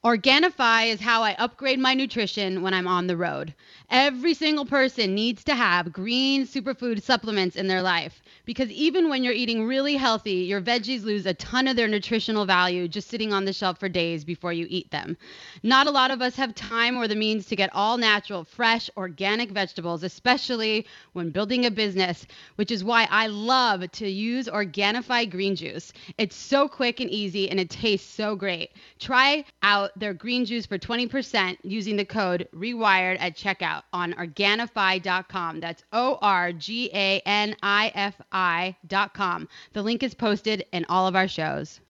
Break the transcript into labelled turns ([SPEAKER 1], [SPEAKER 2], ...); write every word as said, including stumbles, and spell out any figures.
[SPEAKER 1] Organifi is how I upgrade my nutrition when I'm on the road. Every single person needs to have green superfood supplements in their life because even when you're eating really healthy, your veggies lose a ton of their nutritional value just sitting on the shelf for days before you eat them. Not a lot of us have time or the means to get all natural, fresh, organic vegetables, especially when building a business, which is why I love to use Organifi green juice. It's so quick and easy and it tastes so great. Try out their green juice for twenty percent using the code REWIRED at checkout on Organifi dot com. That's O R G A N I F I dot com. The link is posted in all of our shows.